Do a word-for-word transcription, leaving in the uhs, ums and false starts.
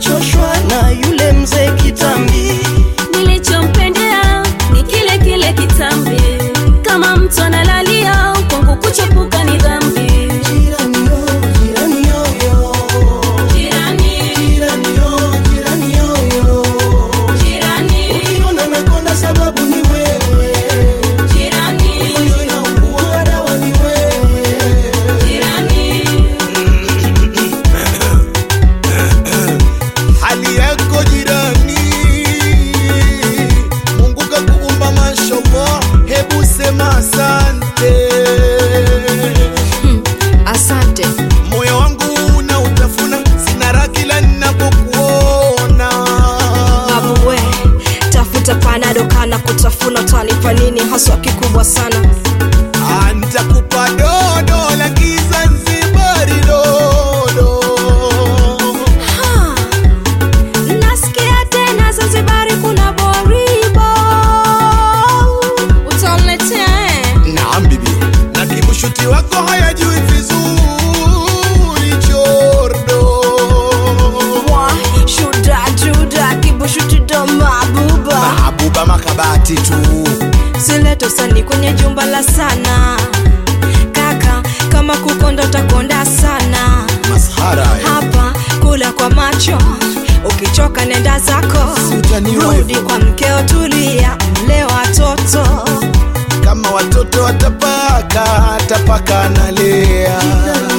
nikachoshwa na yule mzee kitambi. Nilichompendea ni kile kile kitambi, kama mtu analalia kwangu kuchepuka ni dhambi. Jirani yo, jirani yo yo. Jirani, Jirani yo, jirani yo yo. jirani, Ukiona nakonda sababu ni wewe. jirani, Moyo inaugua dawa ni wewe. jirani. Hali yako jirani, Mungu kakuumba mashallah, hebu sema asante. hmm, Asante. Moyo wangu una utafuna, sina raha kila ninapokuona. Babu we, tafuta panado kana kutafuna, utanipa nini haswa kikubwa sana? Ah, nitakupa dodo la Kizanzibari dodo. Ha, nasikia tena Zanzibari kuna boribo. Utaniletea eh? Naam bibi, na kibushuti wako hayajui vizuri chordo. Wa, shuda juda kibushuti do mabuba. Mahabuba makabati tu. Silete usani kwenye jumba la sana. Kaka, kama kukonda utakonda sana. Masahara ya. Hapa kula kwa macho, ukichoka nenda zako. Sitaniwa Rudi hivyo. kwa mkeo, tulia, mle watoto. Kama watoto watapaka, tapaka analea.